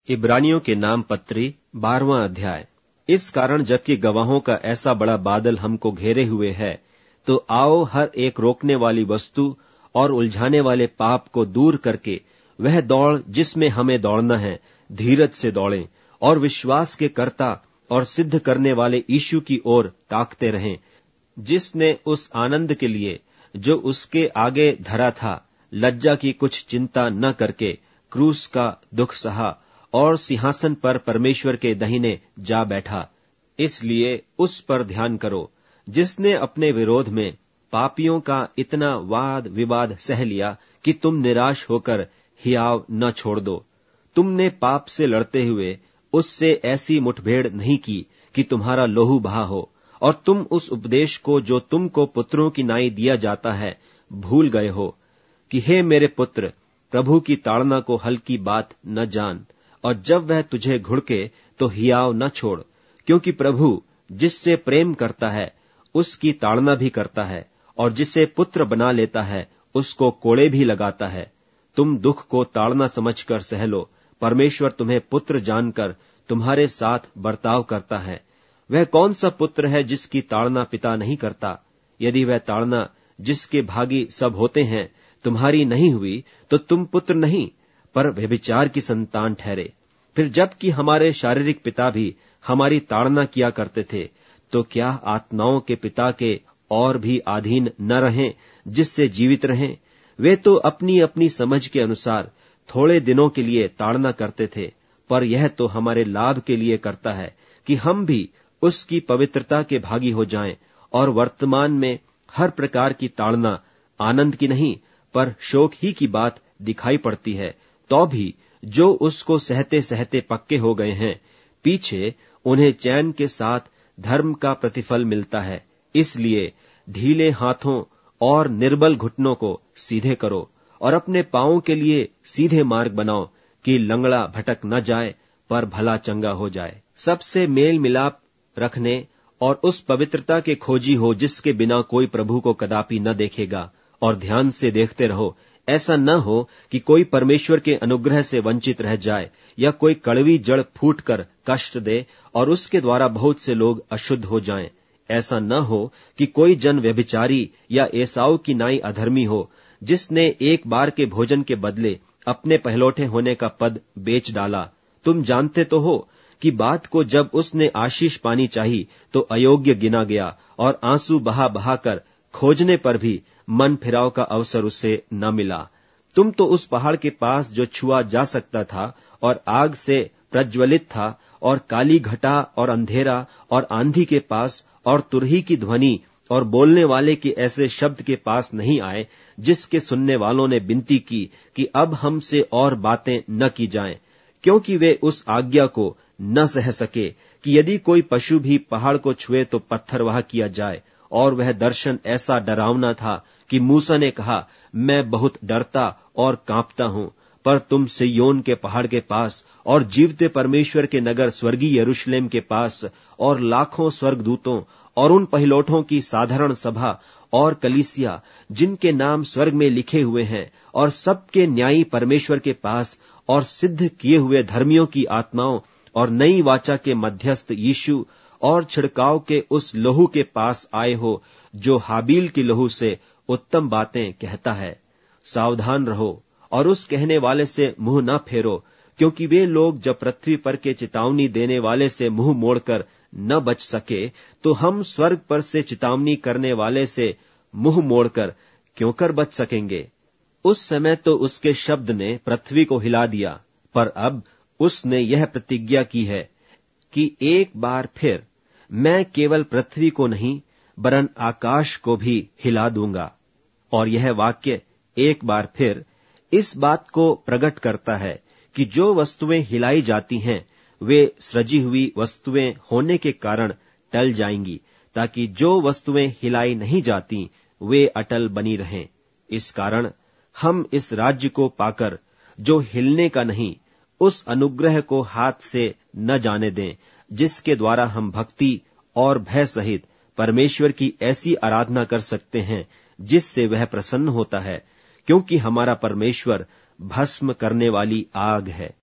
इब्रानियों के नाम पत्री 12वां अध्याय। इस कारण जबकि गवाहों का ऐसा बड़ा बादल हमको घेरे हुए है, तो आओ हर एक रोकने वाली वस्तु और उलझाने वाले पाप को दूर करके वह दौड़ जिसमें हमें दौड़ना है धीरज से दौड़ें, और विश्वास के कर्ता और सिद्ध करने वाले यीशु की ओर ताकते रहें, जिसने उस आनंद के लिए जो उसके आगे धरा था लज्जा की कुछ चिंता न करके क्रूस का दुख सहा और सिंहासन पर परमेश्वर के दाहिने जा बैठा। इसलिए उस पर ध्यान करो जिसने अपने विरोध में पापियों का इतना वाद विवाद सह लिया कि तुम निराश होकर हियाव न छोड़ दो। तुमने पाप से लड़ते हुए उससे ऐसी मुठभेड़ नहीं की कि तुम्हारा लोहू बहा हो, और तुम उस उपदेश को जो तुमको पुत्रों की नाई दिया जाता है भूल गए हो कि हे मेरे पुत्र, प्रभु की ताड़ना को हल्की बात न जान, और जब वह तुझे घुड़के तो हियाव न छोड़, क्योंकि प्रभु जिससे प्रेम करता है उसकी ताड़ना भी करता है, और जिसे पुत्र बना लेता है उसको कोड़े भी लगाता है। तुम दुख को ताड़ना समझकर सह लो, परमेश्वर तुम्हें पुत्र जानकर तुम्हारे साथ बर्ताव करता है। वह कौन सा पुत्र है जिसकी ताड़ना पिता नहीं करता? यदि वह ताड़ना जिसके भागी सब होते हैं तुम्हारी नहीं हुई, तो तुम पुत्र नहीं पर व्यभिचार की संतान ठहरे। फिर जबकि हमारे शारीरिक पिता भी हमारी ताड़ना किया करते थे, तो क्या आत्माओं के पिता के और भी अधीन न रहें जिससे जीवित रहें? वे तो अपनी अपनी समझ के अनुसार थोड़े दिनों के लिए ताड़ना करते थे, पर यह तो हमारे लाभ के लिए करता है कि हम भी उसकी पवित्रता के भागी हो जाएं। और वर्तमान में हर प्रकार की ताड़ना आनंद की नहीं पर शोक ही की बात दिखाई पड़ती है, तो भी जो उसको सहते सहते पक्के हो गए हैं, पीछे उन्हें चैन के साथ धर्म का प्रतिफल मिलता है। इसलिए ढीले हाथों और निर्बल घुटनों को सीधे करो, और अपने पांवों के लिए सीधे मार्ग बनाओ, कि लंगड़ा भटक न जाए पर भला चंगा हो जाए। सबसे मेल मिलाप रखने और उस पवित्रता के खोजी हो जिसके बिना कोई प्रभु को कदापि न देखेगा, और ध्यान से देखते रहो, ऐसा न हो कि कोई परमेश्वर के अनुग्रह से वंचित रह जाए, या कोई कड़वी जड़ फूट कर कष्ट दे और उसके द्वारा बहुत से लोग अशुद्ध हो जाएं। ऐसा न हो कि कोई जन व्यभिचारी या एसाऊ की नाई अधर्मी हो, जिसने एक बार के भोजन के बदले अपने पहलौठे होने का पद बेच डाला। तुम जानते तो हो कि बात को जब उसने आशीष पानी चाही तो अयोग्य गिना गया, और आंसू बहा बहा कर खोजने पर भी मन फिराव का अवसर उससे न मिला। तुम तो उस पहाड़ के पास जो छुआ जा सकता था और आग से प्रज्वलित था, और काली घटा और अंधेरा और आंधी के पास और तुरही की ध्वनि और बोलने वाले के ऐसे शब्द के पास नहीं आए, जिसके सुनने वालों ने विनती की कि अब हमसे और बातें न की जाएं, क्योंकि वे उस आज्ञा को न सह सके कि यदि कोई पशु भी पहाड़ को छुए तो पत्थरवाह किया जाए। और वह दर्शन ऐसा डरावना था कि मूसा ने कहा, मैं बहुत डरता और कांपता हूं। पर तुम सिय्योन के पहाड़ के पास और जीवते परमेश्वर के नगर स्वर्गीय यरूशलेम के पास और लाखों स्वर्गदूतों और उन पहिलौठों की साधारण सभा और कलीसिया जिनके नाम स्वर्ग में लिखे हुए हैं, और सबके न्यायी परमेश्वर के पास और सिद्ध किए हुए धर्मियों की आत्माओं और नई वाचा के मध्यस्थ यीशु और छिड़काव के उस लहू के पास आए हो, जो हाबील की लहू से उत्तम बातें कहता है। सावधान रहो और उस कहने वाले से मुंह न फेरो, क्योंकि वे लोग जब पृथ्वी पर के चेतावनी देने वाले से मुंह मोड़कर न बच सके, तो हम स्वर्ग पर से चेतावनी करने वाले से मुंह मोड़कर क्यों कर बच सकेंगे। उस समय तो उसके शब्द ने पृथ्वी को हिला दिया, पर अब उसने यह प्रतिज्ञा की है कि एक बार फिर मैं केवल पृथ्वी को नहीं वरन आकाश को भी हिला दूंगा। और यह वाक्य एक बार फिर इस बात को प्रकट करता है कि जो वस्तुएं हिलाई जाती हैं वे सृजी हुई वस्तुएं होने के कारण टल जाएंगी, ताकि जो वस्तुएं हिलाई नहीं जाती वे अटल बनी रहें। इस कारण हम इस राज्य को पाकर जो हिलने का नहीं, उस अनुग्रह को हाथ से न जाने दें, जिसके द्वारा हम भक्ति और भय सहित परमेश्वर की ऐसी आराधना कर सकते हैं जिससे वह प्रसन्न होता है, क्योंकि हमारा परमेश्वर भस्म करने वाली आग है।